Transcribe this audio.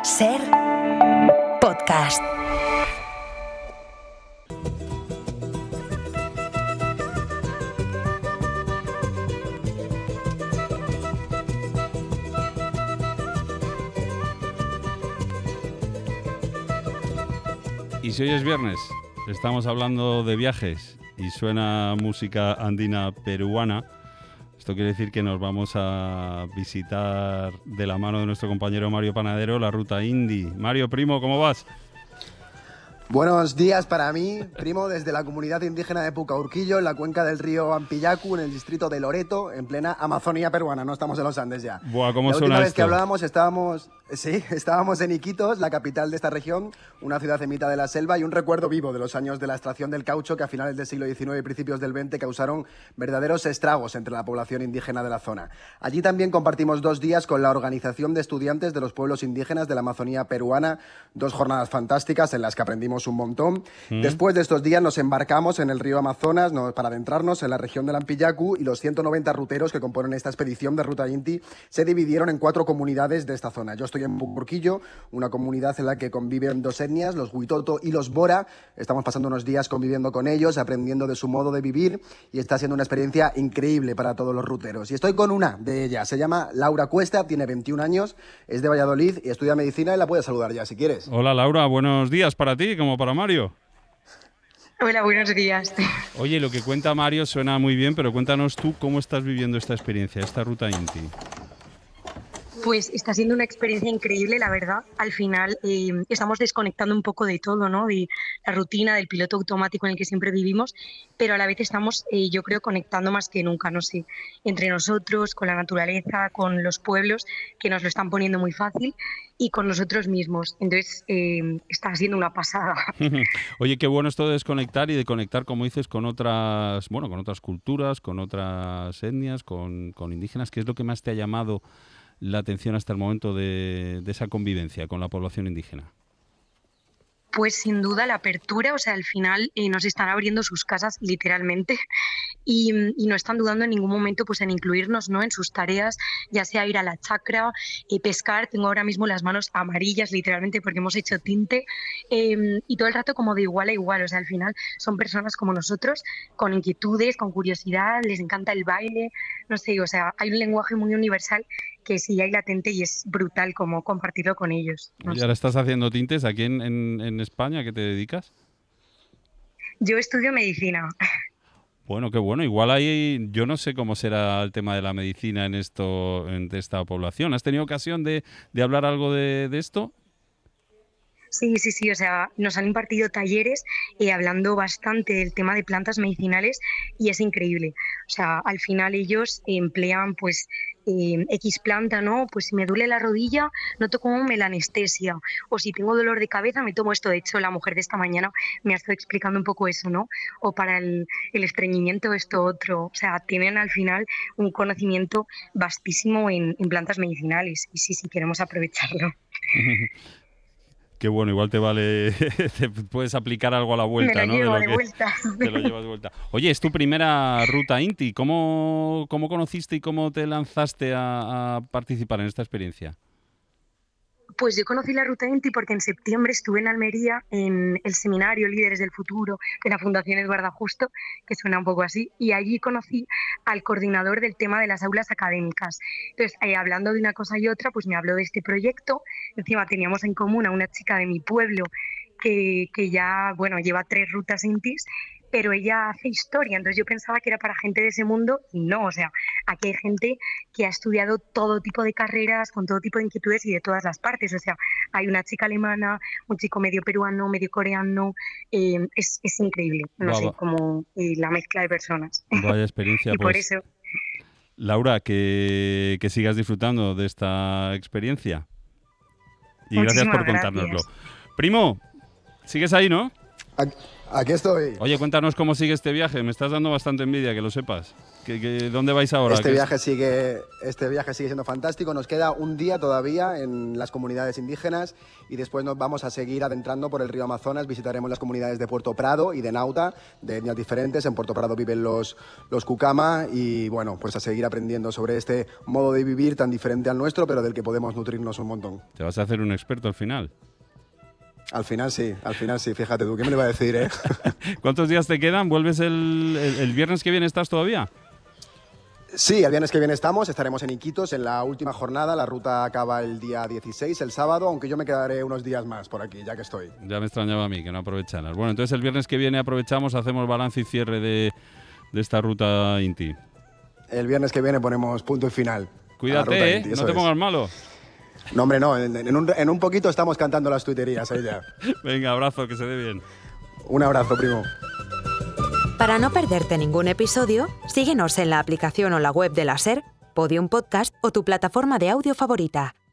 Ser podcast. Y si hoy es viernes, estamos hablando de viajes y suena música andina peruana, esto quiere decir que nos vamos a visitar de la mano de nuestro compañero Mario Panadero la ruta Inti. Mario, primo, ¿cómo vas? Buenos días para mí, primo, desde la comunidad indígena de Pucaurquillo, en la cuenca del río Ampillacu, en el distrito de Loreto, en plena Amazonía peruana, no estamos en los Andes ya. Buah, ¿cómo la suena última vez esto? que hablábamos estábamos en Iquitos, la capital de esta región, una ciudad en mitad de la selva y un recuerdo vivo de los años de la extracción del caucho que a finales del siglo XIX y principios del XX causaron verdaderos estragos entre la población indígena de la zona. Allí también compartimos 2 días con la Organización de Estudiantes de los Pueblos Indígenas de la Amazonía peruana, 2 jornadas fantásticas en las que aprendimos un montón. Después de estos días nos embarcamos en el río Amazonas para adentrarnos en la región del Ampillacu y los 190 ruteros que componen esta expedición de Ruta Inti se dividieron en 4 comunidades de esta zona. Yo estoy en Pucaurquillo, una comunidad en la que conviven 2 etnias, los Huitoto y los Bora. Estamos pasando unos días conviviendo con ellos, aprendiendo de su modo de vivir y está siendo una experiencia increíble para todos los ruteros. Y estoy con una de ellas, se llama Laura Cuesta, tiene 21 años, es de Valladolid y estudia medicina y la puedes saludar ya si quieres. Hola Laura, buenos días para ti como para Mario. Hola, buenos días. Oye, lo que cuenta Mario suena muy bien, pero cuéntanos tú cómo estás viviendo esta experiencia, esta ruta Inti. Pues está siendo una experiencia increíble, la verdad. Al final estamos desconectando un poco de todo, ¿no? De la rutina, del piloto automático en el que siempre vivimos, pero a la vez estamos, yo creo, conectando más que nunca, no sé, entre nosotros, con la naturaleza, con los pueblos, que nos lo están poniendo muy fácil, y con nosotros mismos. Entonces, está siendo una pasada. Oye, qué bueno esto de desconectar y de conectar, como dices, con otras, bueno, con otras culturas, con otras etnias, con indígenas. ¿Qué es lo que más te ha llamado la atención hasta el momento de esa convivencia con la población indígena? Pues sin duda la apertura, o sea, al final nos están abriendo sus casas literalmente y no están dudando en ningún momento pues en incluirnos, ¿no?, en sus tareas, ya sea ir a la chacra, pescar. Tengo ahora mismo las manos amarillas literalmente porque hemos hecho tinte y todo el rato como de igual a igual, o sea, al final son personas como nosotros, con inquietudes, con curiosidad, les encanta el baile, no sé, o sea, hay un lenguaje muy universal que sí hay latente y es brutal como compartirlo con ellos. No Oye, sé. ahora estás haciendo tintes aquí en España, ¿a qué te dedicas? Yo estudio medicina. Bueno, qué bueno. Igual ahí, yo no sé cómo será el tema de la medicina en esta población. ¿Has tenido ocasión de hablar algo de esto? Sí, o sea, nos han impartido talleres hablando bastante del tema de plantas medicinales y es increíble. O sea, al final ellos emplean pues X planta, ¿no? Pues si me duele la rodilla, noto como me la anestesia. O si tengo dolor de cabeza, me tomo esto. De hecho, la mujer de esta mañana me ha estado explicando un poco eso, ¿no? O para el estreñimiento, esto otro. O sea, tienen al final un conocimiento vastísimo en plantas medicinales y sí, queremos aprovecharlo. Qué bueno, igual te vale, te puedes aplicar algo a la vuelta, Me lo ¿no? llevo De de lo que vuelta. te lo llevas de vuelta. Oye, es tu primera ruta Inti. ¿Cómo conociste y cómo te lanzaste a participar en esta experiencia? Pues yo conocí la Ruta Inti porque en septiembre estuve en Almería en el seminario Líderes del Futuro de la Fundación Eduardo Justo, que suena un poco así, y allí conocí al coordinador del tema de las aulas académicas. Entonces, hablando de una cosa y otra, pues me habló de este proyecto. Encima teníamos en común a una chica de mi pueblo que ya, bueno, lleva 3 rutas Intis, pero ella hace historia, entonces yo pensaba que era para gente de ese mundo y no, o sea, aquí hay gente que ha estudiado todo tipo de carreras, con todo tipo de inquietudes y de todas las partes, o sea, hay una chica alemana, un chico medio peruano, medio coreano, es increíble, no sé, como la mezcla de personas. Vaya experiencia, y pues. por eso... Laura, que sigas disfrutando de esta experiencia. Y gracias Muchísimas por contárnoslo. gracias. Primo, ¿sigues ahí, no? Aquí estoy. Oye, cuéntanos cómo sigue este viaje. Me estás dando bastante envidia, que lo sepas. ¿Dónde vais ahora? Este viaje sigue siendo fantástico. Nos queda un día todavía en las comunidades indígenas y después nos vamos a seguir adentrando por el río Amazonas. Visitaremos las comunidades de Puerto Prado y de Nauta, de etnias diferentes. En Puerto Prado viven los Kukama y bueno, pues a seguir aprendiendo sobre este modo de vivir tan diferente al nuestro, pero del que podemos nutrirnos un montón. Te vas a hacer un experto al final. Al final sí, fíjate tú, ¿qué me le va a decir, eh? ¿Cuántos días te quedan? ¿Vuelves el viernes que viene? ¿Estás todavía? Sí, el viernes que viene estaremos en Iquitos en la última jornada. La ruta acaba el día 16, el sábado, aunque yo me quedaré unos días más por aquí, ya que estoy. Ya me extrañaba a mí, que no aprovecharas. Bueno, entonces el viernes que viene aprovechamos, hacemos balance y cierre de esta ruta Inti. El viernes que viene ponemos punto y final. Cuídate, no te pongas malo. No, hombre, no, en un poquito estamos cantando las tuiterías ahí ya. Venga, abrazo, que se dé bien. Un abrazo, primo. Para no perderte ningún episodio, síguenos en la aplicación o la web de la SER, Podium Podcast o tu plataforma de audio favorita.